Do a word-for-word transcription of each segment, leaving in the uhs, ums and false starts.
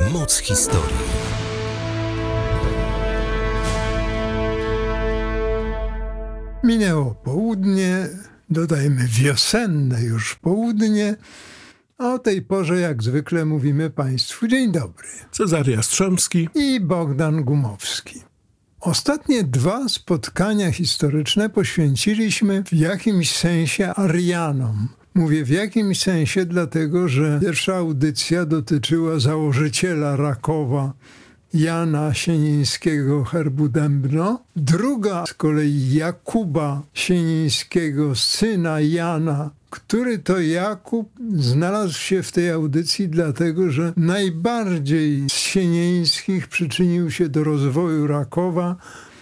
Moc historii. Minęło południe, dodajmy wiosenne już południe, a o tej porze jak zwykle mówimy Państwu dzień dobry. Cezary Jastrzębski I Bogdan Gumowski. Ostatnie dwa spotkania historyczne poświęciliśmy w jakimś sensie Arianom. Mówię w jakimś sensie dlatego, że pierwsza audycja dotyczyła założyciela Rakowa, Jana Sienińskiego herbu Dębno. Druga z kolei Jakuba Sienińskiego, syna Jana, który to Jakub znalazł się w tej audycji dlatego, że najbardziej z Sienińskich przyczynił się do rozwoju Rakowa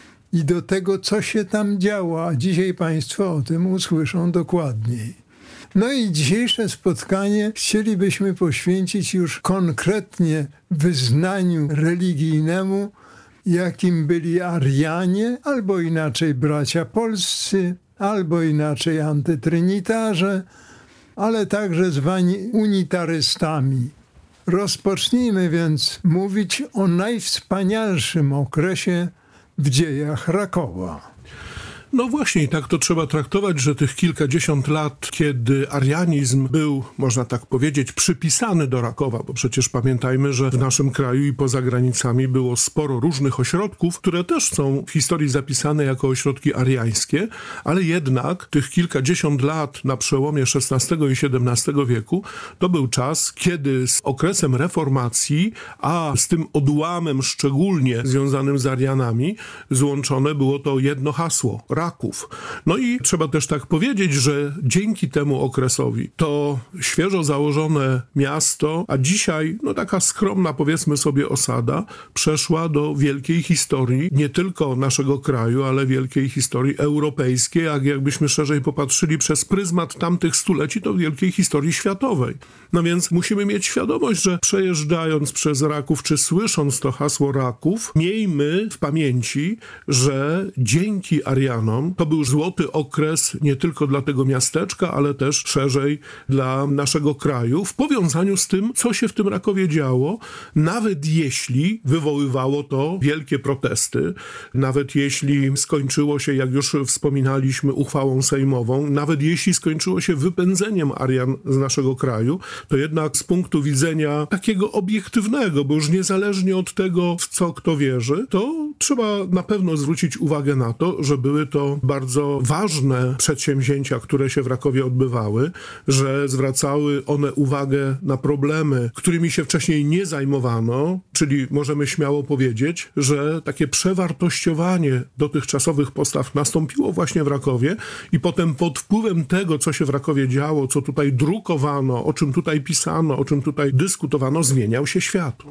i do tego, co się tam działo, a dzisiaj Państwo o tym usłyszą dokładniej. No i dzisiejsze spotkanie chcielibyśmy poświęcić już konkretnie wyznaniu religijnemu, jakim byli Arianie, albo inaczej bracia polscy, albo inaczej antytrynitarze, ale także zwani unitarystami. Rozpocznijmy więc mówić o najwspanialszym okresie w dziejach Rakowa. No właśnie, tak to trzeba traktować, że tych kilkadziesiąt lat, kiedy arianizm był, można tak powiedzieć, przypisany do Rakowa, bo przecież pamiętajmy, że w naszym kraju i poza granicami było sporo różnych ośrodków, które też są w historii zapisane jako ośrodki ariańskie, ale jednak tych kilkadziesiąt lat na przełomie szesnastego i siedemnastego wieku to był czas, kiedy z okresem reformacji, a z tym odłamem szczególnie związanym z Arianami, złączone było to jedno hasło – Raków. No i trzeba też tak powiedzieć, że dzięki temu okresowi to świeżo założone miasto, a dzisiaj no taka skromna, powiedzmy sobie, osada, przeszła do wielkiej historii nie tylko naszego kraju, ale wielkiej historii europejskiej, a jakbyśmy szerzej popatrzyli przez pryzmat tamtych stuleci, to wielkiej historii światowej. No więc musimy mieć świadomość, że przejeżdżając przez Raków, czy słysząc to hasło Raków, miejmy w pamięci, że dzięki Arianom to był złoty okres nie tylko dla tego miasteczka, ale też szerzej dla naszego kraju w powiązaniu z tym, co się w tym Rakowie działo, nawet jeśli wywoływało to wielkie protesty, nawet jeśli skończyło się, jak już wspominaliśmy, uchwałą sejmową, nawet jeśli skończyło się wypędzeniem Arian z naszego kraju, to jednak z punktu widzenia takiego obiektywnego, bo już niezależnie od tego, w co kto wierzy, to trzeba na pewno zwrócić uwagę na to, że były to bardzo ważne przedsięwzięcia, które się w Rakowie odbywały, że zwracały one uwagę na problemy, którymi się wcześniej nie zajmowano, czyli możemy śmiało powiedzieć, że takie przewartościowanie dotychczasowych postaw nastąpiło właśnie w Rakowie i potem pod wpływem tego, co się w Rakowie działo, co tutaj drukowano, o czym tutaj pisano, o czym tutaj dyskutowano, zmieniał się świat.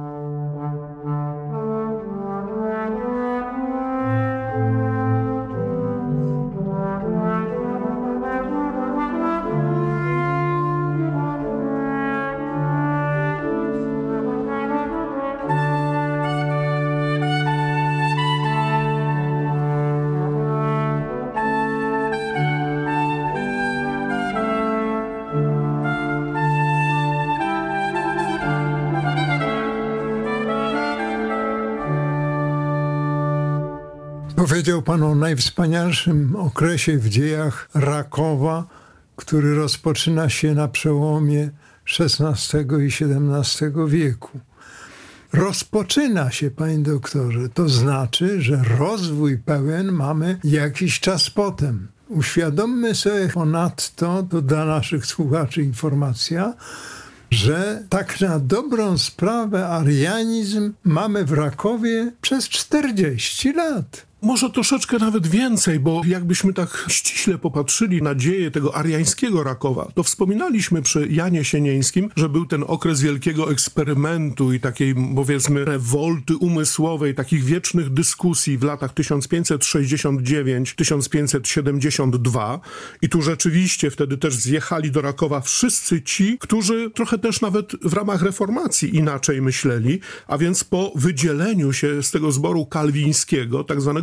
Powiedział Pan o najwspanialszym okresie w dziejach Rakowa, który rozpoczyna się na przełomie szesnastego i siedemnastego wieku. Rozpoczyna się, panie doktorze, to znaczy, że rozwój pełen mamy jakiś czas potem. Uświadommy sobie ponadto, to dla naszych słuchaczy informacja, że tak na dobrą sprawę arianizm mamy w Rakowie przez czterdzieści lat. Może troszeczkę nawet więcej, bo jakbyśmy tak ściśle popatrzyli na dzieje tego ariańskiego Rakowa, to wspominaliśmy przy Janie Sienińskim, że był ten okres wielkiego eksperymentu i takiej, powiedzmy, rewolty umysłowej, takich wiecznych dyskusji w latach tysiąc pięćset sześćdziesiąt dziewięć do tysiąc pięćset siedemdziesiąt dwa i tu rzeczywiście wtedy też zjechali do Rakowa wszyscy ci, którzy trochę też nawet w ramach reformacji inaczej myśleli, a więc po wydzieleniu się z tego zboru kalwińskiego, tak zwanego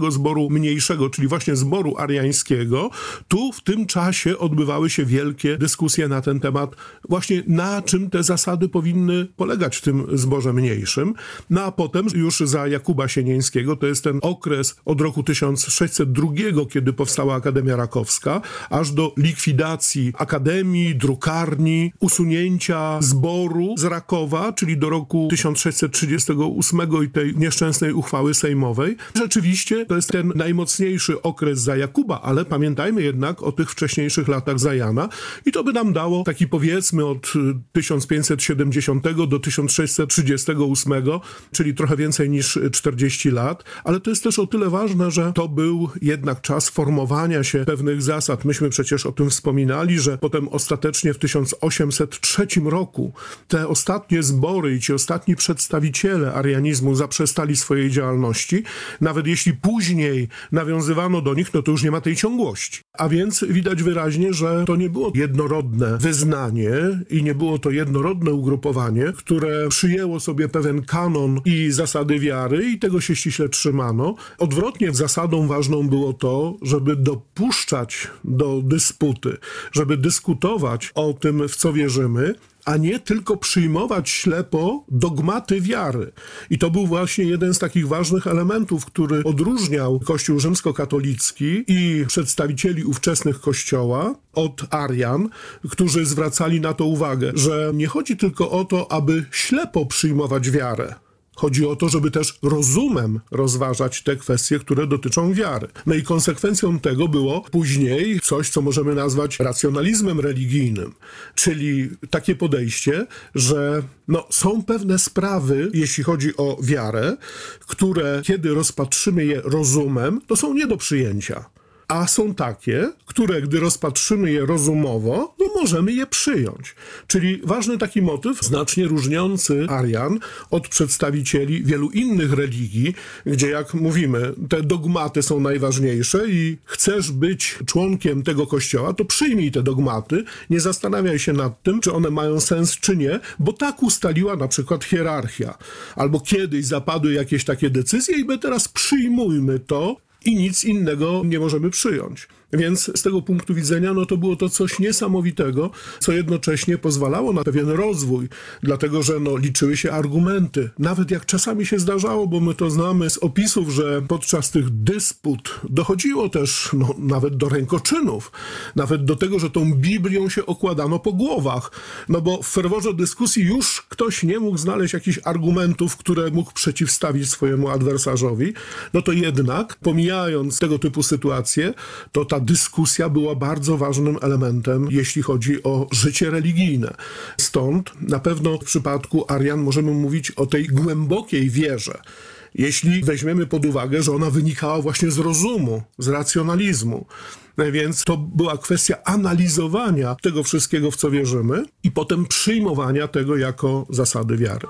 tego zboru mniejszego, czyli właśnie zboru ariańskiego, tu w tym czasie odbywały się wielkie dyskusje na ten temat, właśnie na czym te zasady powinny polegać w tym zborze mniejszym. No a potem już za Jakuba Sienieńskiego, to jest ten okres od roku tysiąc sześćset drugiego, kiedy powstała Akademia Rakowska, aż do likwidacji Akademii, drukarni, usunięcia zboru z Rakowa, czyli do roku tysiąc sześćset trzydziestego ósmego i tej nieszczęsnej uchwały sejmowej. Rzeczywiście to jest ten najmocniejszy okres za Jakuba, ale pamiętajmy jednak o tych wcześniejszych latach za Jana i to by nam dało taki, powiedzmy, od tysiąc pięćset siedemdziesiątego do tysiąc sześćset trzydziestego ósmego, czyli trochę więcej niż czterdzieści lat, ale to jest też o tyle ważne, że to był jednak czas formowania się pewnych zasad. Myśmy przecież o tym wspominali, że potem ostatecznie w tysiąc osiemset trzecim roku te ostatnie zbory i ci ostatni przedstawiciele arianizmu zaprzestali swojej działalności. Nawet jeśli później nawiązywano do nich, no to już nie ma tej ciągłości. A więc widać wyraźnie, że to nie było jednorodne wyznanie i nie było to jednorodne ugrupowanie, które przyjęło sobie pewien kanon i zasady wiary i tego się ściśle trzymano. Odwrotnie, zasadą ważną było to, żeby dopuszczać do dysputy, żeby dyskutować o tym, w co wierzymy, a nie tylko przyjmować ślepo dogmaty wiary. I to był właśnie jeden z takich ważnych elementów, który odróżniał Kościół rzymskokatolicki i przedstawicieli ówczesnych Kościoła od Arian, którzy zwracali na to uwagę, że nie chodzi tylko o to, aby ślepo przyjmować wiarę. Chodzi o to, żeby też rozumem rozważać te kwestie, które dotyczą wiary. No i konsekwencją tego było później coś, co możemy nazwać racjonalizmem religijnym, czyli takie podejście, że no, są pewne sprawy, jeśli chodzi o wiarę, które kiedy rozpatrzymy je rozumem, to są nie do przyjęcia. A są takie, które gdy rozpatrzymy je rozumowo, no możemy je przyjąć. Czyli ważny taki motyw, znacznie różniący Arian od przedstawicieli wielu innych religii, gdzie jak mówimy, te dogmaty są najważniejsze i chcesz być członkiem tego kościoła, to przyjmij te dogmaty, nie zastanawiaj się nad tym, czy one mają sens, czy nie, bo tak ustaliła na przykład hierarchia. Albo kiedyś zapadły jakieś takie decyzje i my teraz przyjmujmy to, i nic innego nie możemy przyjąć. Więc z tego punktu widzenia no to było to coś niesamowitego, co jednocześnie pozwalało na pewien rozwój, dlatego że no, liczyły się argumenty. Nawet jak czasami się zdarzało, bo my to znamy z opisów, że podczas tych dysput dochodziło też no, nawet do rękoczynów, nawet do tego, że tą Biblią się okładano po głowach. No bo w ferworze dyskusji już ktoś nie mógł znaleźć jakichś argumentów, które mógł przeciwstawić swojemu adwersarzowi, no to jednak, pomijając tego typu sytuacje, to ta dyskusja była bardzo ważnym elementem, jeśli chodzi o życie religijne. Stąd na pewno w przypadku Arian możemy mówić o tej głębokiej wierze. Jeśli weźmiemy pod uwagę, że ona wynikała właśnie z rozumu, z racjonalizmu. Więc to była kwestia analizowania tego wszystkiego, w co wierzymy i potem przyjmowania tego jako zasady wiary.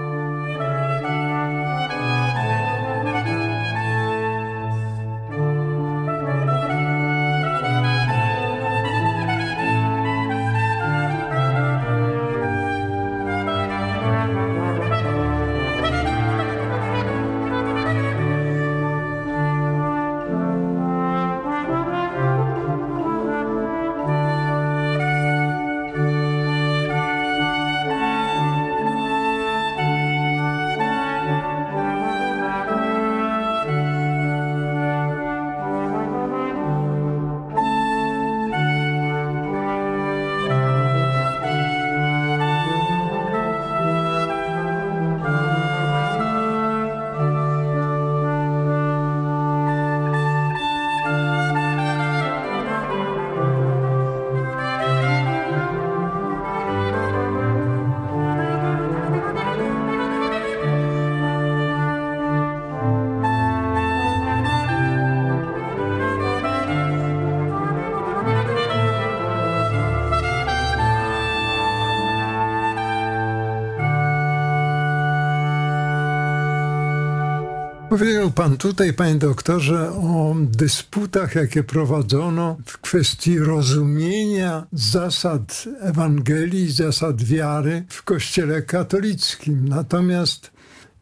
Powiedział pan tutaj, panie doktorze, o dysputach, jakie prowadzono w kwestii rozumienia zasad Ewangelii, zasad wiary w Kościele katolickim. Natomiast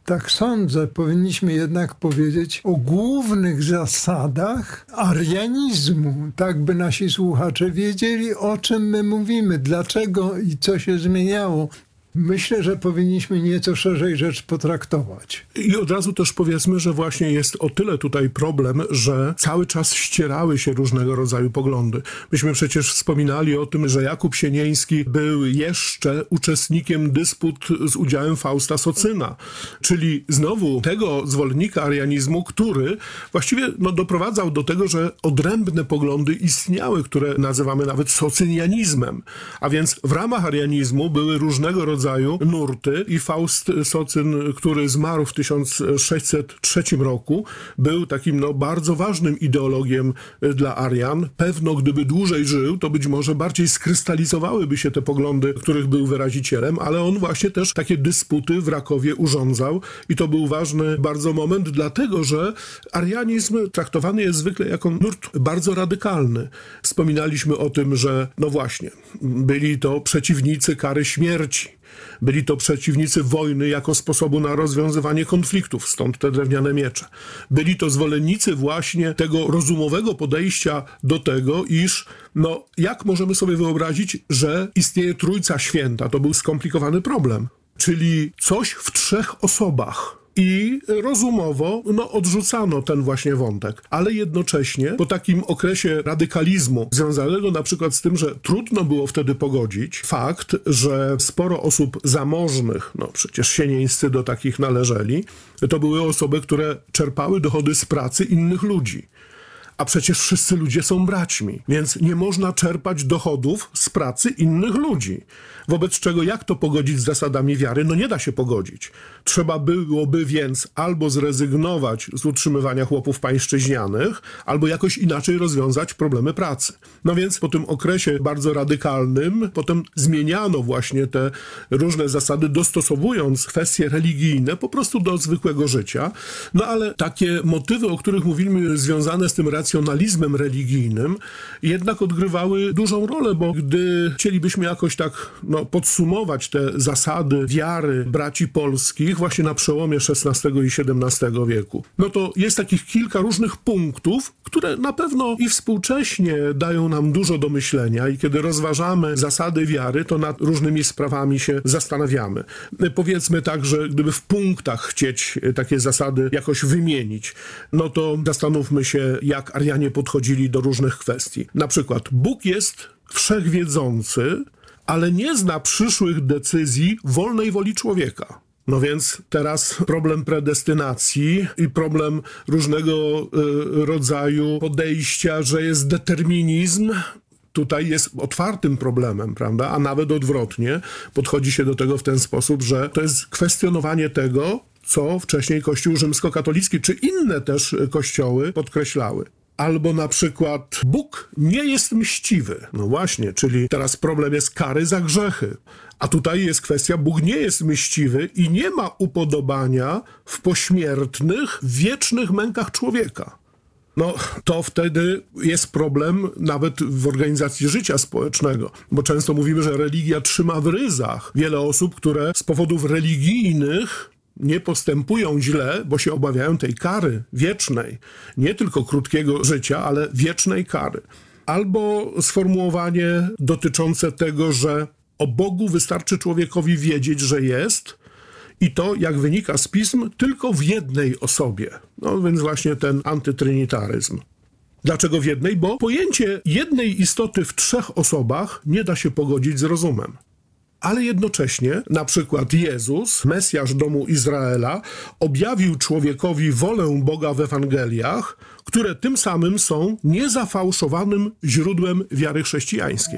tak sądzę, powinniśmy jednak powiedzieć o głównych zasadach arianizmu, tak by nasi słuchacze wiedzieli, o czym my mówimy, dlaczego i co się zmieniało. Myślę, że powinniśmy nieco szerzej rzecz potraktować. I od razu też powiedzmy, że właśnie jest o tyle tutaj problem, że cały czas ścierały się różnego rodzaju poglądy. Myśmy przecież wspominali o tym, że Jakub Sienieński był jeszcze uczestnikiem dysput z udziałem Fausta Socyna, czyli znowu tego zwolennika arianizmu, który właściwie no, doprowadzał do tego, że odrębne poglądy istniały, które nazywamy nawet socynianizmem. A więc w ramach arianizmu były różnego rodzaju nurty i Faust Socyn, który zmarł w tysiąc sześćset trzecim roku, był takim no, bardzo ważnym ideologiem dla Arian. Pewno gdyby dłużej żył, to być może bardziej skrystalizowałyby się te poglądy, których był wyrazicielem, ale on właśnie też takie dysputy w Rakowie urządzał i to był ważny bardzo moment, dlatego że arianizm traktowany jest zwykle jako nurt bardzo radykalny. Wspominaliśmy o tym, że no właśnie, byli to przeciwnicy kary śmierci. Byli to przeciwnicy wojny jako sposobu na rozwiązywanie konfliktów, stąd te drewniane miecze. Byli to zwolennicy właśnie tego rozumowego podejścia do tego, iż no, jak możemy sobie wyobrazić, że istnieje Trójca Święta? To był skomplikowany problem. Czyli coś w trzech osobach. I rozumowo no, odrzucano ten właśnie wątek. Ale jednocześnie po takim okresie radykalizmu, związanego na przykład z tym, że trudno było wtedy pogodzić fakt, że sporo osób zamożnych, no przecież Sienieńscy do takich należeli, to były osoby, które czerpały dochody z pracy innych ludzi. A przecież wszyscy ludzie są braćmi, więc nie można czerpać dochodów z pracy innych ludzi. Wobec czego jak to pogodzić z zasadami wiary? No nie da się pogodzić. Trzeba byłoby więc albo zrezygnować z utrzymywania chłopów pańszczyźnianych, albo jakoś inaczej rozwiązać problemy pracy. No więc po tym okresie bardzo radykalnym potem zmieniano właśnie te różne zasady, dostosowując kwestie religijne po prostu do zwykłego życia. No ale takie motywy, o których mówimy, związane z tym racjonalizmem religijnym, jednak odgrywały dużą rolę, bo gdy chcielibyśmy jakoś tak no, podsumować te zasady wiary braci polskich właśnie na przełomie szesnastego i siedemnastego wieku, no to jest takich kilka różnych punktów, które na pewno i współcześnie dają nam dużo do myślenia i kiedy rozważamy zasady wiary, to nad różnymi sprawami się zastanawiamy. Powiedzmy tak, że gdyby w punktach chcieć takie zasady jakoś wymienić, no to zastanówmy się, jak Arianie podchodzili do różnych kwestii. Na przykład Bóg jest wszechwiedzący, ale nie zna przyszłych decyzji wolnej woli człowieka. No więc teraz problem predestynacji i problem różnego y, rodzaju podejścia, że jest determinizm, tutaj jest otwartym problemem, prawda? A nawet odwrotnie podchodzi się do tego w ten sposób, że to jest kwestionowanie tego, co wcześniej Kościół rzymskokatolicki czy inne też kościoły podkreślały. Albo na przykład Bóg nie jest mściwy. No właśnie, czyli teraz problem jest kary za grzechy. A tutaj jest kwestia, Bóg nie jest mściwy i nie ma upodobania w pośmiertnych, wiecznych mękach człowieka. No, to wtedy jest problem nawet w organizacji życia społecznego, bo często mówimy, że religia trzyma w ryzach wiele osób, które z powodów religijnych nie postępują źle, bo się obawiają tej kary wiecznej, nie tylko krótkiego życia, ale wiecznej kary. Albo sformułowanie dotyczące tego, że o Bogu wystarczy człowiekowi wiedzieć, że jest i to, jak wynika z pism, tylko w jednej osobie. No więc właśnie ten antytrynitaryzm. Dlaczego w jednej? Bo pojęcie jednej istoty w trzech osobach nie da się pogodzić z rozumem. Ale jednocześnie, na przykład Jezus, Mesjasz domu Izraela, objawił człowiekowi wolę Boga w Ewangeliach, które tym samym są niezafałszowanym źródłem wiary chrześcijańskiej.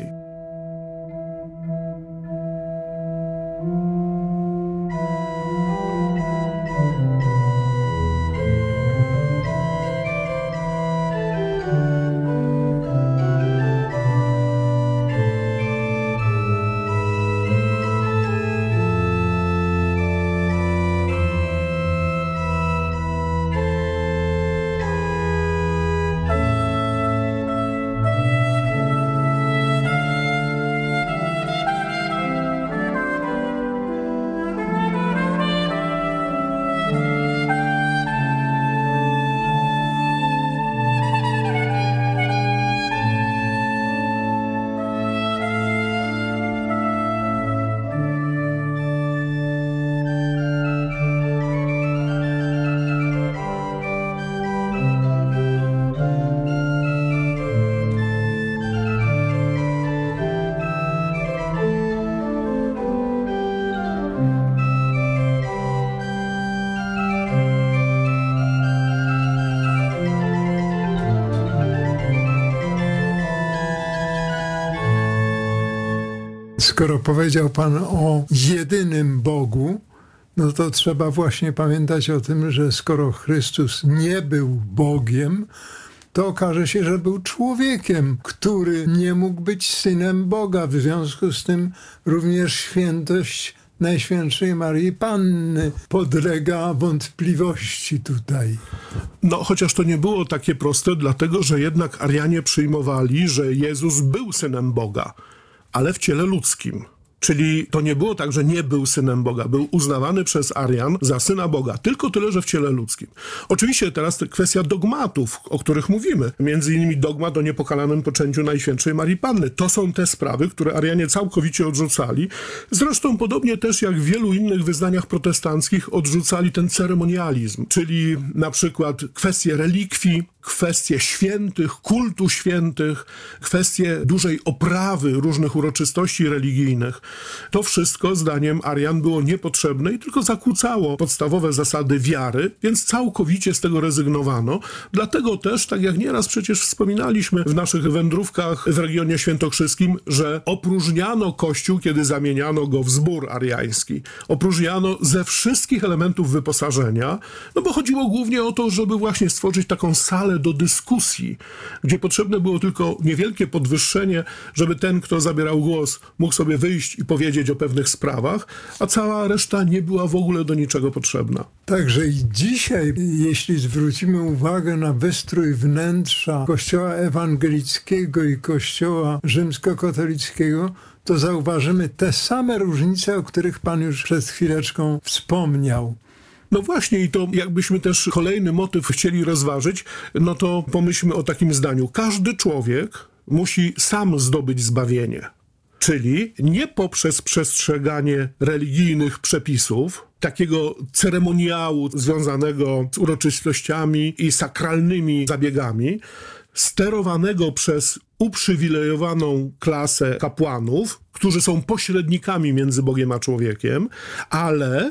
Skoro powiedział pan o jedynym Bogu, no to trzeba właśnie pamiętać o tym, że skoro Chrystus nie był Bogiem, to okaże się, że był człowiekiem, który nie mógł być synem Boga. W związku z tym również świętość Najświętszej Maryi Panny podlega wątpliwości tutaj. No, chociaż to nie było takie proste, dlatego że jednak Arianie przyjmowali, że Jezus był synem Boga, ale w ciele ludzkim. Czyli to nie było tak, że nie był synem Boga. Był uznawany przez Arian za syna Boga. Tylko tyle, że w ciele ludzkim. Oczywiście teraz to kwestia dogmatów, o których mówimy. Między innymi dogmat o niepokalanym poczęciu Najświętszej Marii Panny. To są te sprawy, które Arianie całkowicie odrzucali. Zresztą podobnie też jak w wielu innych wyznaniach protestanckich odrzucali ten ceremonializm. Czyli na przykład kwestie relikwii, kwestie świętych, kultu świętych, kwestie dużej oprawy różnych uroczystości religijnych. To wszystko, zdaniem Arian, było niepotrzebne i tylko zakłócało podstawowe zasady wiary, więc całkowicie z tego rezygnowano. Dlatego też, tak jak nieraz przecież wspominaliśmy w naszych wędrówkach w regionie świętokrzyskim, że opróżniano Kościół, kiedy zamieniano go w zbór ariański. Opróżniano ze wszystkich elementów wyposażenia, no bo chodziło głównie o to, żeby właśnie stworzyć taką salę do dyskusji, gdzie potrzebne było tylko niewielkie podwyższenie, żeby ten, kto zabierał głos, mógł sobie wyjść i powiedzieć o pewnych sprawach, a cała reszta nie była w ogóle do niczego potrzebna. Także i dzisiaj, jeśli zwrócimy uwagę na wystrój wnętrza Kościoła ewangelickiego i Kościoła rzymskokatolickiego, to zauważymy te same różnice, o których pan już przed chwileczką wspomniał. No właśnie, i to jakbyśmy też kolejny motyw chcieli rozważyć, no to pomyślmy o takim zdaniu. Każdy człowiek musi sam zdobyć zbawienie. Czyli nie poprzez przestrzeganie religijnych przepisów, takiego ceremoniału związanego z uroczystościami i sakralnymi zabiegami, sterowanego przez uprzywilejowaną klasę kapłanów, którzy są pośrednikami między Bogiem a człowiekiem, ale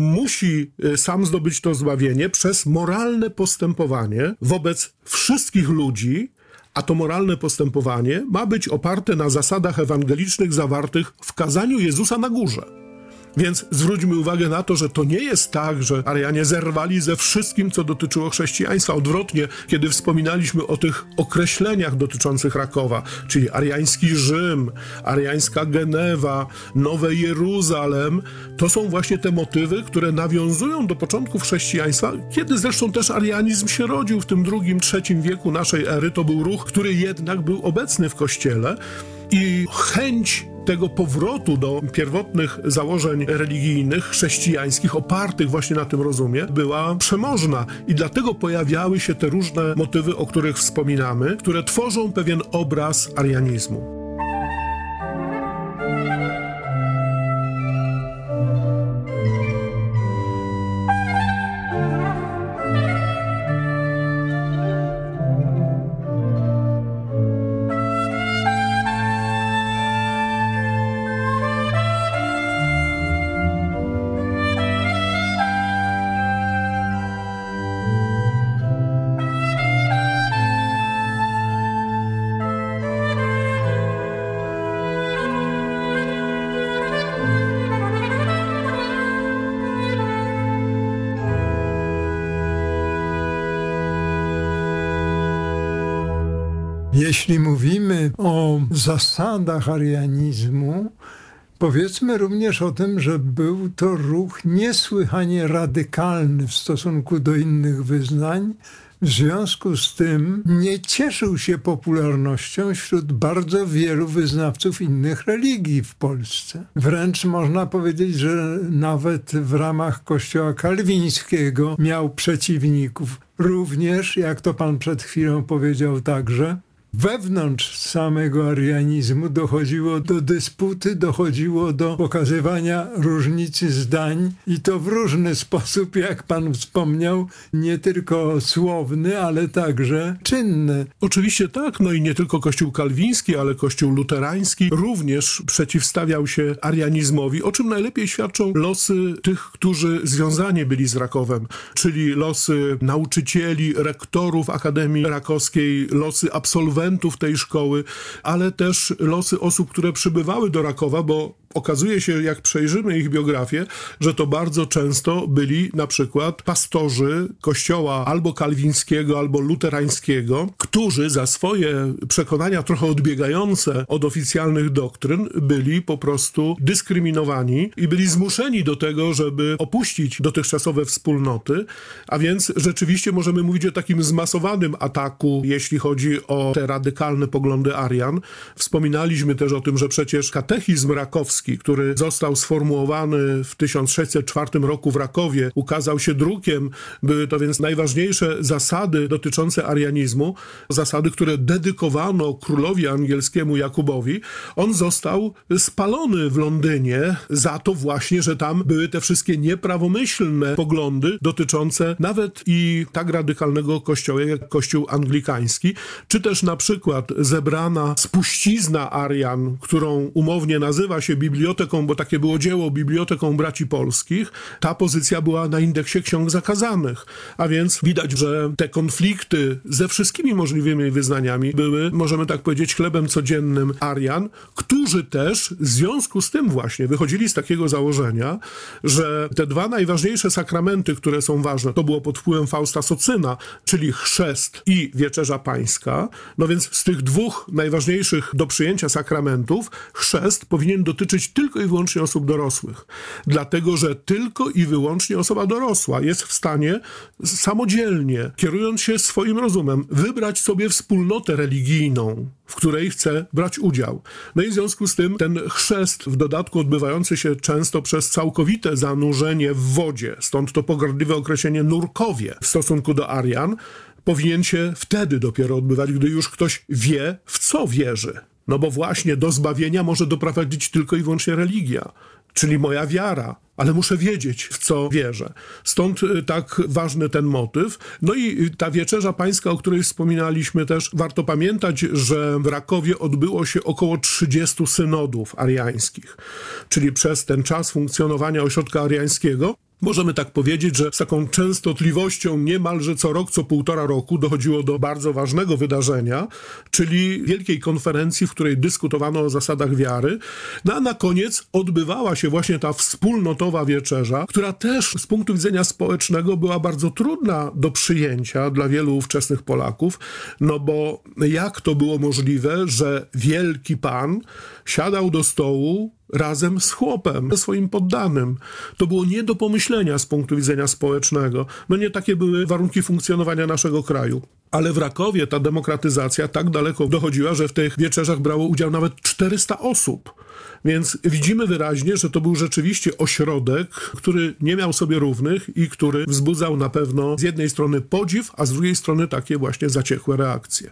musi sam zdobyć to zbawienie przez moralne postępowanie wobec wszystkich ludzi, a to moralne postępowanie ma być oparte na zasadach ewangelicznych zawartych w kazaniu Jezusa na górze. Więc zwróćmy uwagę na to, że to nie jest tak, że Arianie zerwali ze wszystkim, co dotyczyło chrześcijaństwa. Odwrotnie, kiedy wspominaliśmy o tych określeniach dotyczących Rakowa, czyli ariański Rzym, ariańska Genewa, Nowe Jeruzalem, to są właśnie te motywy, które nawiązują do początków chrześcijaństwa, kiedy zresztą też arianizm się rodził w tym drugim, trzecim wieku naszej ery. To był ruch, który jednak był obecny w Kościele i chęć tego powrotu do pierwotnych założeń religijnych, chrześcijańskich, opartych właśnie na tym rozumie, była przemożna. I dlatego pojawiały się te różne motywy, o których wspominamy, które tworzą pewien obraz arianizmu. Jeśli mówimy o zasadach arianizmu, powiedzmy również o tym, że był to ruch niesłychanie radykalny w stosunku do innych wyznań. W związku z tym nie cieszył się popularnością wśród bardzo wielu wyznawców innych religii w Polsce. Wręcz można powiedzieć, że nawet w ramach kościoła kalwińskiego miał przeciwników. Również, jak to pan przed chwilą powiedział także, wewnątrz samego arianizmu dochodziło do dysputy, dochodziło do pokazywania różnicy zdań i to w różny sposób, jak pan wspomniał, nie tylko słowny, ale także czynny. Oczywiście tak, no i nie tylko Kościół kalwiński, ale Kościół luterański również przeciwstawiał się arianizmowi, o czym najlepiej świadczą losy tych, którzy związani byli z Rakowem, czyli losy nauczycieli, rektorów Akademii Rakowskiej, losy absolwentów absolwentów tej szkoły, ale też losy osób, które przybywały do Rakowa, bo okazuje się, jak przejrzymy ich biografię, że to bardzo często byli na przykład pastorzy kościoła albo kalwińskiego, albo luterańskiego, którzy za swoje przekonania trochę odbiegające od oficjalnych doktryn byli po prostu dyskryminowani i byli zmuszeni do tego, żeby opuścić dotychczasowe wspólnoty, a więc rzeczywiście możemy mówić o takim zmasowanym ataku, jeśli chodzi o te radykalne poglądy Arian. Wspominaliśmy też o tym, że przecież katechizm rakowski, który został sformułowany w tysiąc sześćset czwartym roku w Rakowie, ukazał się drukiem. Były to więc najważniejsze zasady dotyczące arianizmu, zasady, które dedykowano królowi angielskiemu Jakubowi. On został spalony w Londynie za to właśnie, że tam były te wszystkie nieprawomyślne poglądy dotyczące nawet i tak radykalnego kościoła jak kościół anglikański, czy też na przykład zebrana spuścizna Arian, którą umownie nazywa się biblioteką, bo takie było dzieło, biblioteką braci polskich. Ta pozycja była na indeksie ksiąg zakazanych, a więc widać, że te konflikty ze wszystkimi możliwymi wyznaniami były, możemy tak powiedzieć, chlebem codziennym Arian, którzy też w związku z tym właśnie wychodzili z takiego założenia, że te dwa najważniejsze sakramenty, które są ważne, to było pod wpływem Fausta Socyna, czyli chrzest i wieczerza pańska. No więc z tych dwóch najważniejszych do przyjęcia sakramentów chrzest powinien dotyczyć tylko i wyłącznie osób dorosłych. Dlatego, że tylko i wyłącznie osoba dorosła jest w stanie samodzielnie, kierując się swoim rozumem, wybrać sobie wspólnotę religijną, w której chce brać udział. No i w związku z tym ten chrzest, w dodatku odbywający się często przez całkowite zanurzenie w wodzie, stąd to pogardliwe określenie nurkowie w stosunku do Arian, powinien się wtedy dopiero odbywać, gdy już ktoś wie, w co wierzy. No bo właśnie do zbawienia może doprowadzić tylko i wyłącznie religia, czyli moja wiara, ale muszę wiedzieć, w co wierzę. Stąd tak ważny ten motyw. No i ta wieczerza pańska, o której wspominaliśmy też, warto pamiętać, że w Rakowie odbyło się około trzydziestu synodów ariańskich, czyli przez ten czas funkcjonowania ośrodka ariańskiego możemy tak powiedzieć, że z taką częstotliwością niemalże co rok, co półtora roku dochodziło do bardzo ważnego wydarzenia, czyli wielkiej konferencji, w której dyskutowano o zasadach wiary. No a na koniec odbywała się właśnie ta wspólnotowa wieczerza, która też z punktu widzenia społecznego była bardzo trudna do przyjęcia dla wielu ówczesnych Polaków, no bo jak to było możliwe, że wielki pan siadał do stołu razem z chłopem, ze swoim poddanym. To było nie do pomyślenia z punktu widzenia społecznego. No nie takie były warunki funkcjonowania naszego kraju. Ale w Rakowie ta demokratyzacja tak daleko dochodziła, że w tych wieczerzach brało udział nawet czterysta osób. Więc widzimy wyraźnie, że to był rzeczywiście ośrodek, który nie miał sobie równych i który wzbudzał na pewno z jednej strony podziw, a z drugiej strony takie właśnie zaciekłe reakcje.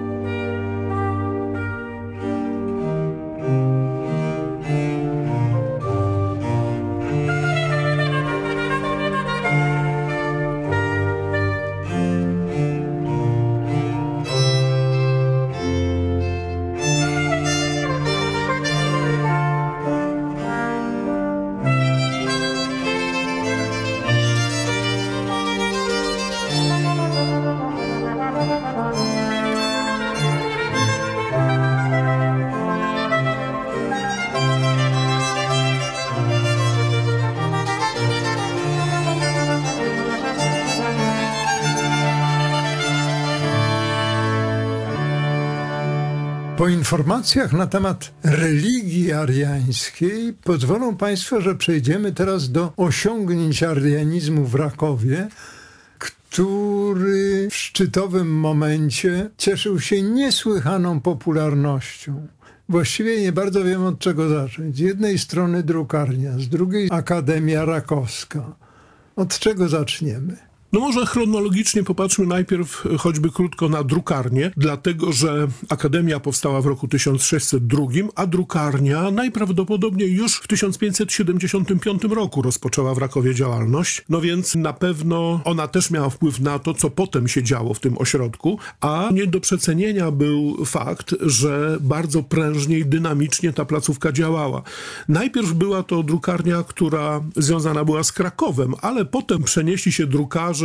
Po informacjach na temat religii ariańskiej pozwolą Państwo, że przejdziemy teraz do osiągnięć arianizmu w Rakowie, który w szczytowym momencie cieszył się niesłychaną popularnością. Właściwie nie bardzo wiem, od czego zacząć. Z jednej strony drukarnia, z drugiej Akademia Rakowska. Od czego zaczniemy? No może chronologicznie popatrzmy najpierw choćby krótko na drukarnię, dlatego że Akademia powstała w roku tysiąc sześćset drugim, a drukarnia najprawdopodobniej już w tysiąc pięćset siedemdziesiątym piątym roku rozpoczęła w Rakowie działalność. No więc na pewno ona też miała wpływ na to, co potem się działo w tym ośrodku, a nie do przecenienia był fakt, że bardzo prężnie i dynamicznie ta placówka działała. Najpierw była to drukarnia, która związana była z Krakowem, ale potem przenieśli się drukarze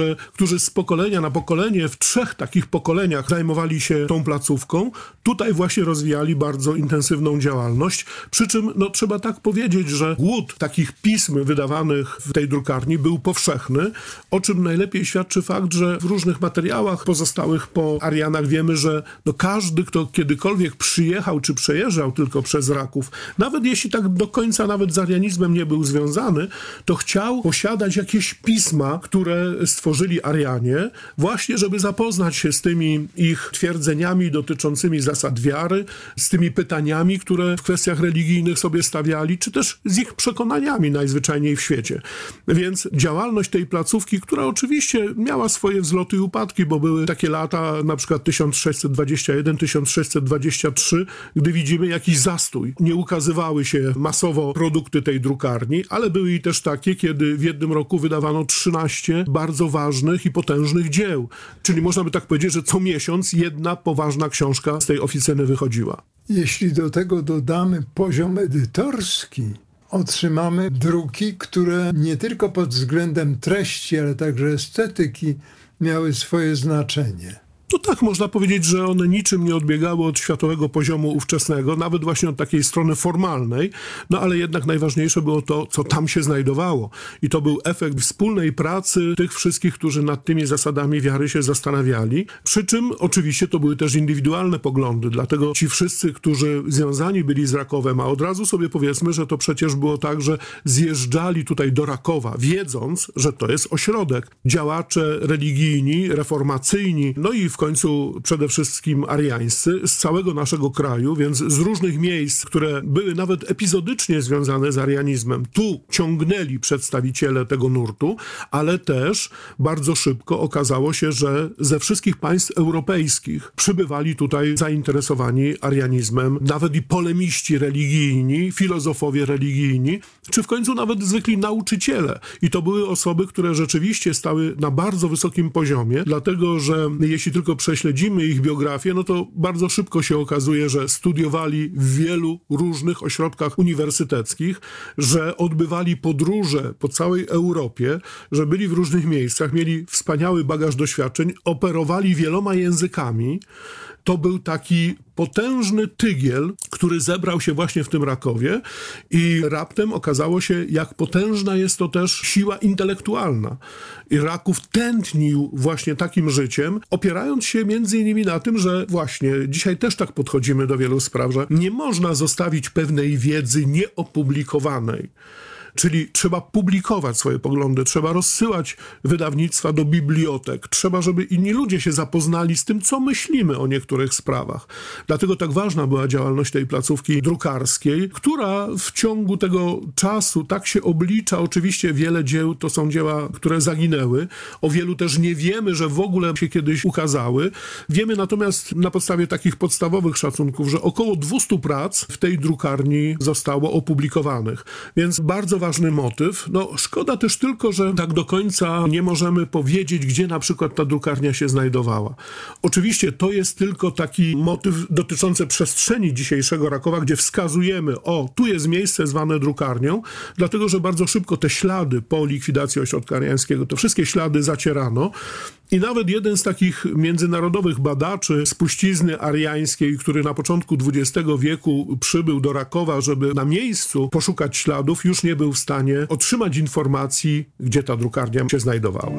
którzy, którzy z pokolenia na pokolenie w trzech takich pokoleniach zajmowali się tą placówką, tutaj właśnie rozwijali bardzo intensywną działalność. Przy czym no, trzeba tak powiedzieć, że głód takich pism wydawanych w tej drukarni był powszechny, o czym najlepiej świadczy fakt, że w różnych materiałach pozostałych po Arianach wiemy, że no, każdy, kto kiedykolwiek przyjechał czy przejeżdżał tylko przez Raków, nawet jeśli tak do końca nawet z arianizmem nie był związany, to chciał posiadać jakieś pisma, które stworzyli Arianie, właśnie żeby zapoznać się z tymi ich twierdzeniami dotyczącymi zasad wiary, z tymi pytaniami, które w kwestiach religijnych sobie stawiali, czy też z ich przekonaniami najzwyczajniej w świecie. Więc działalność tej placówki, która oczywiście miała swoje wzloty i upadki, bo były takie lata, na przykład tysiąc sześćset dwadzieścia jeden tysiąc sześćset dwadzieścia trzy, gdy widzimy jakiś zastój. Nie ukazywały się masowo produkty tej drukarni, ale były i też takie, kiedy w jednym roku wydawano trzynaście bardzo ważnych i potężnych dzieł. Czyli można by tak powiedzieć, że co miesiąc jedna poważna książka z tej oficyny wychodziła. Jeśli do tego dodamy poziom edytorski, otrzymamy druki, które nie tylko pod względem treści, ale także estetyki miały swoje znaczenie. No tak, można powiedzieć, że one niczym nie odbiegały od światowego poziomu ówczesnego, nawet właśnie od takiej strony formalnej, no ale jednak najważniejsze było to, co tam się znajdowało. I to był efekt wspólnej pracy tych wszystkich, którzy nad tymi zasadami wiary się zastanawiali. Przy czym oczywiście to były też indywidualne poglądy, dlatego ci wszyscy, którzy związani byli z Rakowem, a od razu sobie powiedzmy, że to przecież było tak, że zjeżdżali tutaj do Rakowa, wiedząc, że to jest ośrodek. Działacze religijni, reformacyjni, no i w końcu przede wszystkim ariańscy z całego naszego kraju, więc z różnych miejsc, które były nawet epizodycznie związane z arianizmem. Tu ciągnęli przedstawiciele tego nurtu, ale też bardzo szybko okazało się, że ze wszystkich państw europejskich przybywali tutaj zainteresowani arianizmem, nawet i polemiści religijni, filozofowie religijni, czy w końcu nawet zwykli nauczyciele. I to były osoby, które rzeczywiście stały na bardzo wysokim poziomie, dlatego że jeśli tylko prześledzimy ich biografię, no to bardzo szybko się okazuje, że studiowali w wielu różnych ośrodkach uniwersyteckich, że odbywali podróże po całej Europie, że byli w różnych miejscach, mieli wspaniały bagaż doświadczeń, operowali wieloma językami. To był taki potężny tygiel, który zebrał się właśnie w tym Rakowie i raptem okazało się, jak potężna jest to też siła intelektualna. I Raków tętnił właśnie takim życiem, opierając się między innymi na tym, że właśnie dzisiaj też tak podchodzimy do wielu spraw, że nie można zostawić pewnej wiedzy nieopublikowanej. Czyli trzeba publikować swoje poglądy, trzeba rozsyłać wydawnictwa do bibliotek, trzeba, żeby inni ludzie się zapoznali z tym, co myślimy o niektórych sprawach. Dlatego tak ważna była działalność tej placówki drukarskiej, która w ciągu tego czasu tak się oblicza. Oczywiście wiele dzieł to są dzieła, które zaginęły. O wielu też nie wiemy, że w ogóle się kiedyś ukazały. Wiemy natomiast na podstawie takich podstawowych szacunków, że około dwieście prac w tej drukarni zostało opublikowanych. Więc bardzo ważny motyw. No szkoda też tylko, że tak do końca nie możemy powiedzieć, gdzie na przykład ta drukarnia się znajdowała. Oczywiście to jest tylko taki motyw dotyczący przestrzeni dzisiejszego Rakowa, gdzie wskazujemy, o, tu jest miejsce zwane drukarnią, dlatego, że bardzo szybko te ślady po likwidacji ośrodka ariańskiego, te wszystkie ślady zacierano. I nawet jeden z takich międzynarodowych badaczy spuścizny ariańskiej, który na początku dwudziestego wieku przybył do Rakowa, żeby na miejscu poszukać śladów, już nie był w stanie otrzymać informacji, gdzie ta drukarnia się znajdowała.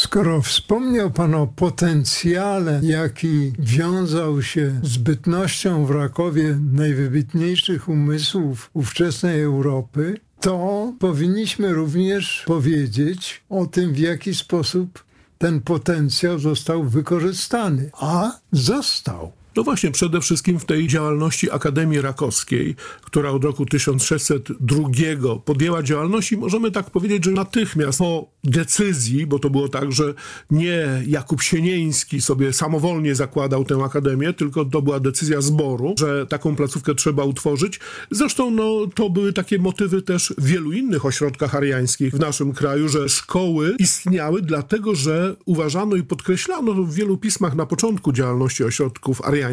Skoro wspomniał pan o potencjale, jaki wiązał się z bytnością w Rakowie najwybitniejszych umysłów ówczesnej Europy, to powinniśmy również powiedzieć o tym, w jaki sposób ten potencjał został wykorzystany. A został. No właśnie, przede wszystkim w tej działalności Akademii Rakowskiej, która od roku tysiąc sześćset drugiego podjęła działalność i możemy tak powiedzieć, że natychmiast po decyzji, bo to było tak, że nie Jakub Sienieński sobie samowolnie zakładał tę akademię, tylko to była decyzja zboru, że taką placówkę trzeba utworzyć. Zresztą no, to były takie motywy też w wielu innych ośrodkach ariańskich w naszym kraju, że szkoły istniały dlatego, że uważano i podkreślano w wielu pismach na początku działalności ośrodków ariańskich,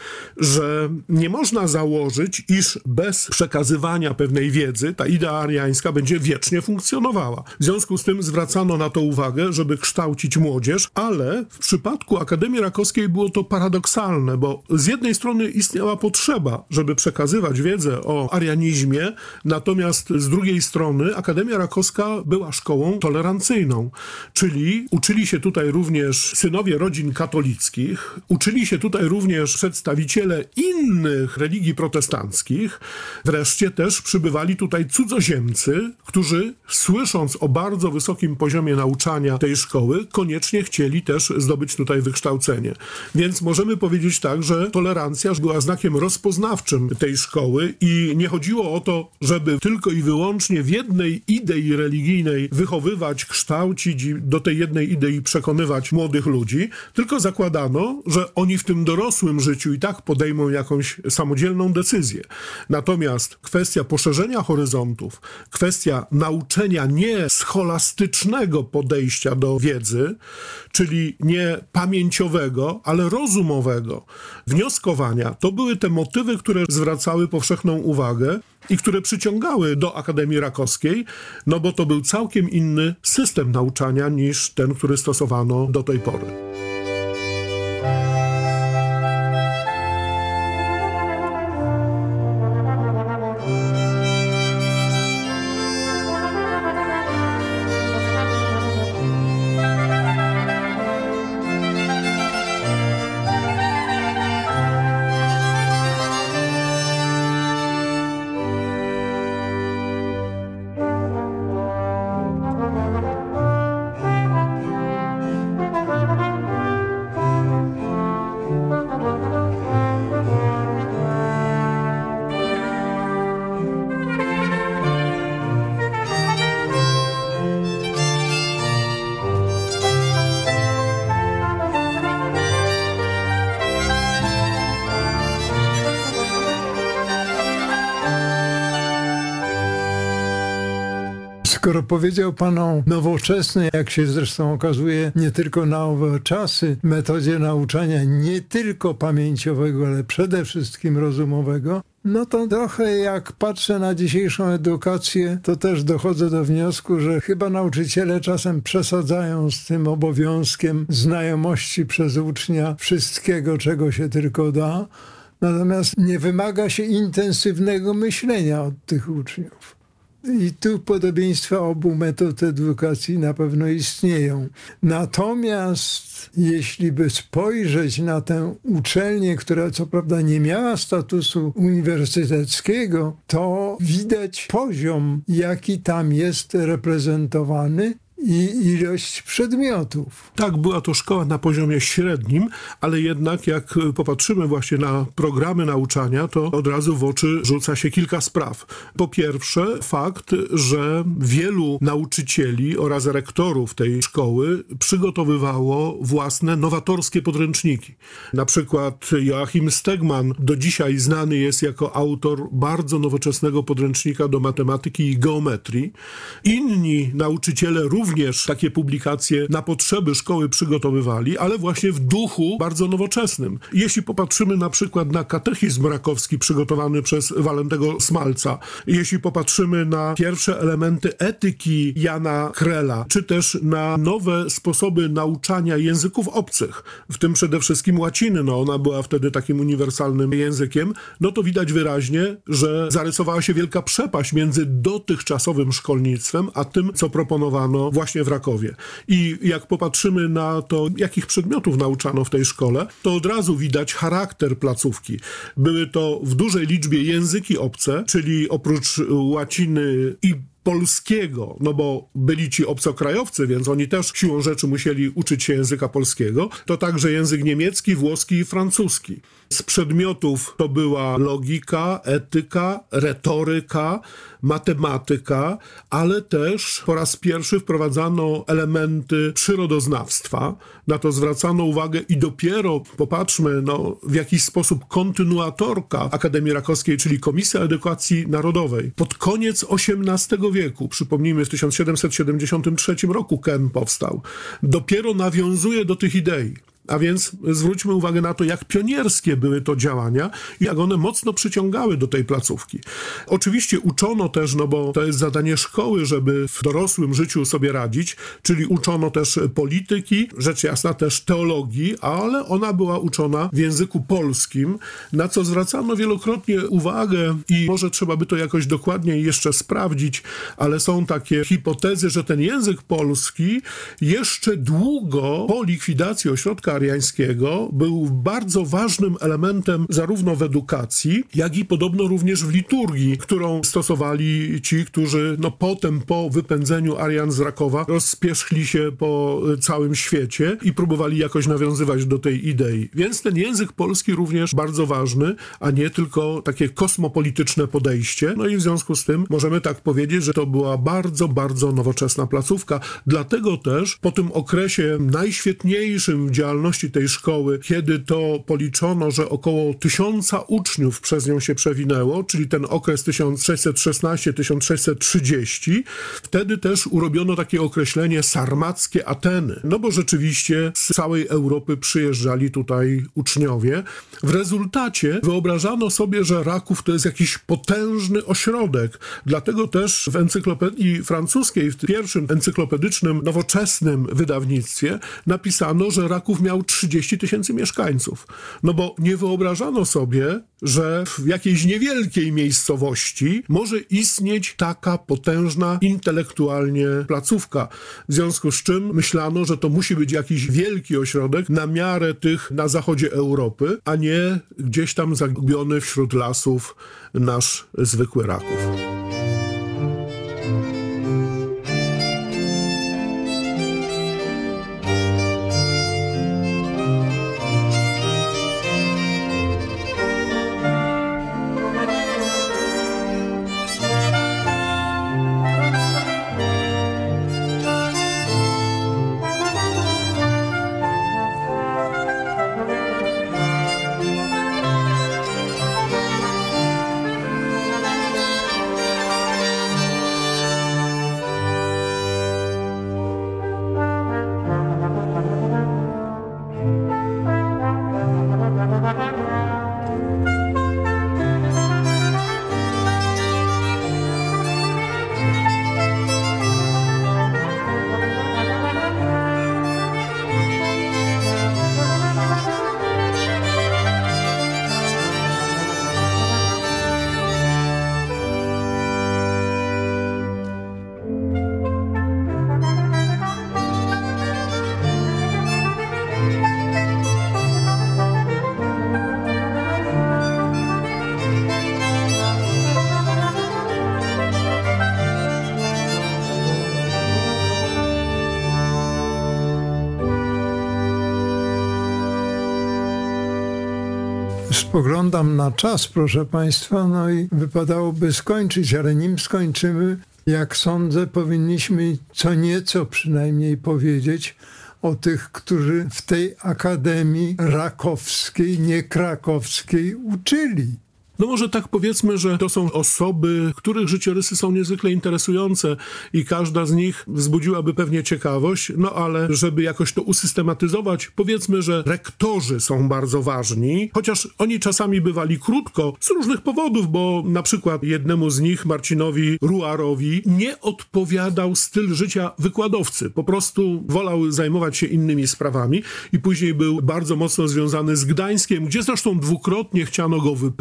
że nie można założyć, iż bez przekazywania pewnej wiedzy ta idea ariańska będzie wiecznie funkcjonowała. W związku z tym zwracano na to uwagę, żeby kształcić młodzież, ale w przypadku Akademii Rakowskiej było to paradoksalne, bo z jednej strony istniała potrzeba, żeby przekazywać wiedzę o arianizmie, natomiast z drugiej strony Akademia Rakowska była szkołą tolerancyjną, czyli uczyli się tutaj również synowie rodzin katolickich, uczyli się tutaj również przedstawiciele innych religii protestanckich. Wreszcie też przybywali tutaj cudzoziemcy, którzy słysząc o bardzo wysokim poziomie nauczania tej szkoły, koniecznie chcieli też zdobyć tutaj wykształcenie. Więc możemy powiedzieć tak, że tolerancja była znakiem rozpoznawczym tej szkoły i nie chodziło o to, żeby tylko i wyłącznie w jednej idei religijnej wychowywać, kształcić i do tej jednej idei przekonywać młodych ludzi, tylko zakładano, że oni w tym dorosłym życiu i tak podejmą jakąś samodzielną decyzję. Natomiast kwestia poszerzenia horyzontów, kwestia nauczenia nie scholastycznego podejścia do wiedzy, czyli nie pamięciowego, ale rozumowego wnioskowania, to były te motywy, które zwracały powszechną uwagę i które przyciągały do Akademii Rakowskiej, no bo to był całkiem inny system nauczania niż ten, który stosowano do tej pory. Skoro powiedział pan o nowoczesnej, jak się zresztą okazuje, nie tylko na owe czasy, metodzie nauczania nie tylko pamięciowego, ale przede wszystkim rozumowego, no to trochę jak patrzę na dzisiejszą edukację, to też dochodzę do wniosku, że chyba nauczyciele czasem przesadzają z tym obowiązkiem znajomości przez ucznia wszystkiego, czego się tylko da, natomiast nie wymaga się intensywnego myślenia od tych uczniów. I tu podobieństwa obu metod edukacji na pewno istnieją. Natomiast jeśli by spojrzeć na tę uczelnię, która co prawda nie miała statusu uniwersyteckiego, to widać poziom, jaki tam jest reprezentowany i ilość przedmiotów. Tak, była to szkoła na poziomie średnim, ale jednak jak popatrzymy właśnie na programy nauczania, to od razu w oczy rzuca się kilka spraw. Po pierwsze, fakt, że wielu nauczycieli oraz rektorów tej szkoły przygotowywało własne nowatorskie podręczniki. Na przykład Joachim Stegman do dzisiaj znany jest jako autor bardzo nowoczesnego podręcznika do matematyki i geometrii. Inni nauczyciele również Również takie publikacje na potrzeby szkoły przygotowywali, ale właśnie w duchu bardzo nowoczesnym. Jeśli popatrzymy na przykład na katechizm rakowski przygotowany przez Walentego Smalca, jeśli popatrzymy na pierwsze elementy etyki Jana Krela, czy też na nowe sposoby nauczania języków obcych, w tym przede wszystkim łaciny, no ona była wtedy takim uniwersalnym językiem, no to widać wyraźnie, że zarysowała się wielka przepaść między dotychczasowym szkolnictwem, a tym, co proponowano właśnie właśnie w Rakowie. I jak popatrzymy na to, jakich przedmiotów nauczano w tej szkole, to od razu widać charakter placówki. Były to w dużej liczbie języki obce, czyli oprócz łaciny i polskiego, no bo byli ci obcokrajowcy, więc oni też siłą rzeczy musieli uczyć się języka polskiego, to także język niemiecki, włoski i francuski. Z przedmiotów to była logika, etyka, retoryka, matematyka, ale też po raz pierwszy wprowadzano elementy przyrodoznawstwa. Na to zwracano uwagę i dopiero, popatrzmy, no, w jakiś sposób kontynuatorka Akademii Rakowskiej, czyli Komisja Edukacji Narodowej, pod koniec osiemnastego wieku, przypomnijmy, w tysiąc siedemset siedemdziesiątym trzecim roku Ken powstał, dopiero nawiązuje do tych idei. A więc zwróćmy uwagę na to, jak pionierskie były to działania i jak one mocno przyciągały do tej placówki. Oczywiście uczono też, no bo to jest zadanie szkoły, żeby w dorosłym życiu sobie radzić, czyli uczono też polityki, rzecz jasna też teologii, ale ona była uczona w języku polskim, na co zwracano wielokrotnie uwagę i może trzeba by to jakoś dokładniej jeszcze sprawdzić, ale są takie hipotezy, że ten język polski jeszcze długo po likwidacji ośrodka ariańskiego był bardzo ważnym elementem zarówno w edukacji, jak i podobno również w liturgii, którą stosowali ci, którzy no potem po wypędzeniu Arian z Rakowa rozpierzchli się po całym świecie i próbowali jakoś nawiązywać do tej idei. Więc ten język polski również bardzo ważny, a nie tylko takie kosmopolityczne podejście. No i w związku z tym możemy tak powiedzieć, że to była bardzo, bardzo nowoczesna placówka. Dlatego też po tym okresie najświetniejszym w działalności tej szkoły, kiedy to policzono, że około tysiąca uczniów przez nią się przewinęło, czyli ten okres tysiąc sześćset szesnasty do tysiąc sześćset trzydziestego, wtedy też urobiono takie określenie sarmackie Ateny, no bo rzeczywiście z całej Europy przyjeżdżali tutaj uczniowie. W rezultacie wyobrażano sobie, że Raków to jest jakiś potężny ośrodek, dlatego też w encyklopedii francuskiej, w pierwszym encyklopedycznym, nowoczesnym wydawnictwie napisano, że Raków miał trzydzieści tysięcy mieszkańców. No bo nie wyobrażano sobie, że w jakiejś niewielkiej miejscowości może istnieć taka potężna intelektualnie placówka. W związku z czym myślano, że to musi być jakiś wielki ośrodek na miarę tych na zachodzie Europy, a nie gdzieś tam zagubiony wśród lasów nasz zwykły Raków. Spoglądam na czas, proszę Państwa, no i wypadałoby skończyć, ale nim skończymy, jak sądzę, powinniśmy co nieco przynajmniej powiedzieć o tych, którzy w tej Akademii Rakowskiej, nie Krakowskiej uczyli. No może tak powiedzmy, że to są osoby, których życiorysy są niezwykle interesujące i każda z nich wzbudziłaby pewnie ciekawość, no ale żeby jakoś to usystematyzować, powiedzmy, że rektorzy są bardzo ważni, chociaż oni czasami bywali krótko z różnych powodów, bo na przykład jednemu z nich, Marcinowi Ruarowi, nie odpowiadał styl życia wykładowcy. Po prostu wolał zajmować się innymi sprawami i później był bardzo mocno związany z Gdańskiem, gdzie zresztą dwukrotnie chciano go wypędzić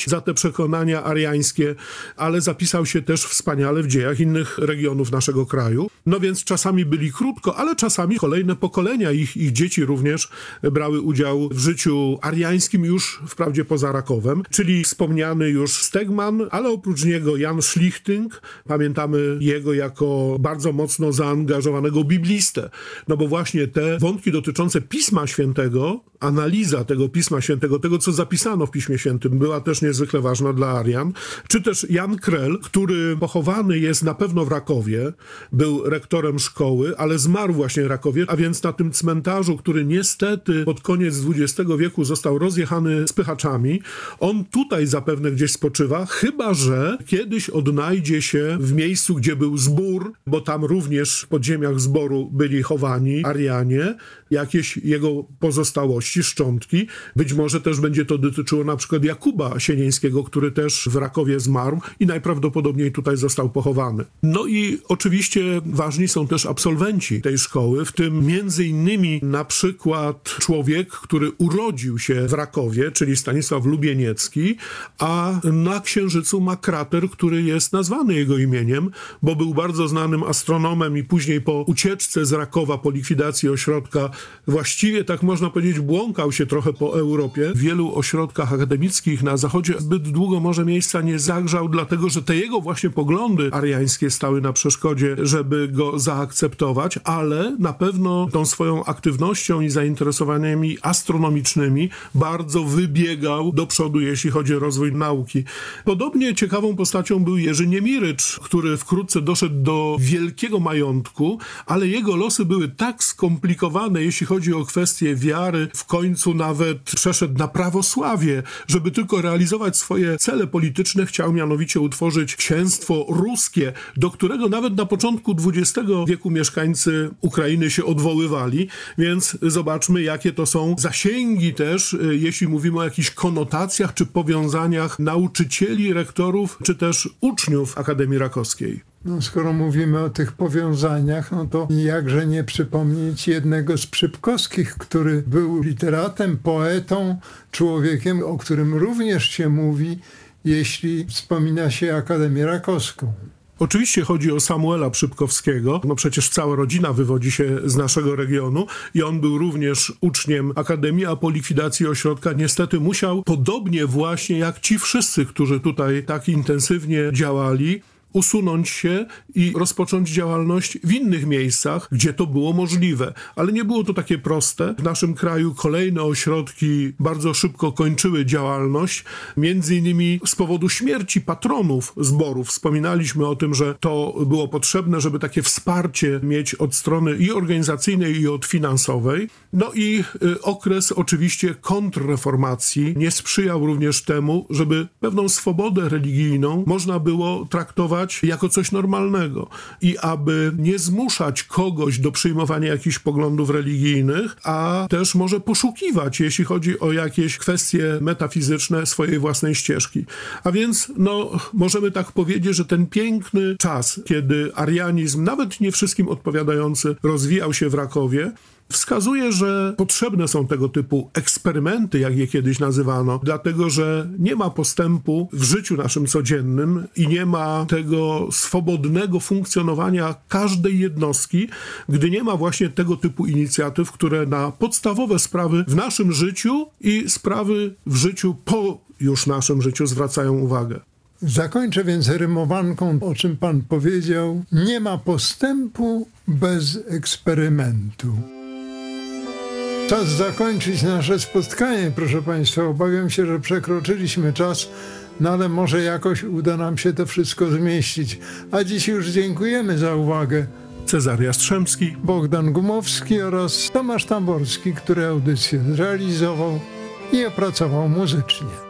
za te przekonania ariańskie, ale zapisał się też wspaniale w dziejach innych regionów naszego kraju. No więc czasami byli krótko, ale czasami kolejne pokolenia, ich, ich dzieci również brały udział w życiu ariańskim już wprawdzie poza Rakowem, czyli wspomniany już Stegman, ale oprócz niego Jan Schlichting. Pamiętamy jego jako bardzo mocno zaangażowanego biblistę, no bo właśnie te wątki dotyczące Pisma Świętego, analiza tego Pisma Świętego, tego co zapisano w Piśmie Świętym, była też niezwykle ważna dla Arian. Czy też Jan Krell, który pochowany jest na pewno w Rakowie, był rektorem szkoły, ale zmarł właśnie w Rakowie, a więc na tym cmentarzu, który niestety pod koniec dwudziestego wieku został rozjechany spychaczami. On tutaj zapewne gdzieś spoczywa, chyba że kiedyś odnajdzie się w miejscu, gdzie był zbór, bo tam również w podziemiach zboru byli chowani Arianie, jakieś jego pozostałości, szczątki. Być może też będzie to dotyczyło na przykład Jakuba Sienieńskiego, który też w Rakowie zmarł i najprawdopodobniej tutaj został pochowany. No i oczywiście ważni są też absolwenci tej szkoły, w tym między innymi na przykład człowiek, który urodził się w Rakowie, czyli Stanisław Lubieniecki, a na Księżycu ma krater, który jest nazwany jego imieniem, bo był bardzo znanym astronomem i później po ucieczce z Rakowa, po likwidacji ośrodka, właściwie tak można powiedzieć, błąkał się trochę po Europie. W wielu ośrodkach akademickich na zachodzie zbyt długo może miejsca nie zagrzał, dlatego że te jego właśnie poglądy ariańskie stały na przeszkodzie, żeby go zaakceptować, ale na pewno tą swoją aktywnością i zainteresowaniami astronomicznymi bardzo wybiegał do przodu, jeśli chodzi o rozwój nauki. Podobnie ciekawą postacią był Jerzy Niemirycz, który wkrótce doszedł do wielkiego majątku, ale jego losy były tak skomplikowane, jeśli chodzi o kwestie wiary, w końcu nawet przeszedł na prawosławie, żeby tylko realizować swoje cele polityczne, chciał mianowicie utworzyć księstwo ruskie, do którego nawet na początku dwudziestego wieku mieszkańcy Ukrainy się odwoływali, więc zobaczmy, jakie to są zasięgi też, jeśli mówimy o jakichś konotacjach czy powiązaniach nauczycieli, rektorów, czy też uczniów Akademii Rakowskiej. No, skoro mówimy o tych powiązaniach, no to jakże nie przypomnieć jednego z Przypkowskich, który był literatem, poetą, człowiekiem, o którym również się mówi, jeśli wspomina się Akademię Rakowską. Oczywiście chodzi o Samuela Przypkowskiego, no przecież cała rodzina wywodzi się z naszego regionu i on był również uczniem Akademii, a po likwidacji ośrodka niestety musiał, podobnie właśnie jak ci wszyscy, którzy tutaj tak intensywnie działali, usunąć się i rozpocząć działalność w innych miejscach, gdzie to było możliwe. Ale nie było to takie proste. W naszym kraju kolejne ośrodki bardzo szybko kończyły działalność, między innymi z powodu śmierci patronów zborów. Wspominaliśmy o tym, że to było potrzebne, żeby takie wsparcie mieć od strony i organizacyjnej, i od finansowej. No i y, okres oczywiście kontrreformacji nie sprzyjał również temu, żeby pewną swobodę religijną można było traktować jako coś normalnego i aby nie zmuszać kogoś do przyjmowania jakichś poglądów religijnych, a też może poszukiwać, jeśli chodzi o jakieś kwestie metafizyczne, swojej własnej ścieżki. A więc, no, możemy tak powiedzieć, że ten piękny czas, kiedy arianizm, nawet nie wszystkim odpowiadający, rozwijał się w Rakowie, wskazuje, że potrzebne są tego typu eksperymenty, jak je kiedyś nazywano, dlatego że nie ma postępu w życiu naszym codziennym i nie ma tego swobodnego funkcjonowania każdej jednostki, gdy nie ma właśnie tego typu inicjatyw, które na podstawowe sprawy w naszym życiu i sprawy w życiu po już naszym życiu zwracają uwagę. Zakończę więc rymowanką, o czym pan powiedział. Nie ma postępu bez eksperymentu. Czas zakończyć nasze spotkanie, proszę państwa. Obawiam się, że przekroczyliśmy czas, no ale może jakoś uda nam się to wszystko zmieścić. A dziś już dziękujemy za uwagę. Cezary Jastrzębski, Bogdan Gumowski oraz Tomasz Tamborski, który audycję zrealizował i opracował muzycznie.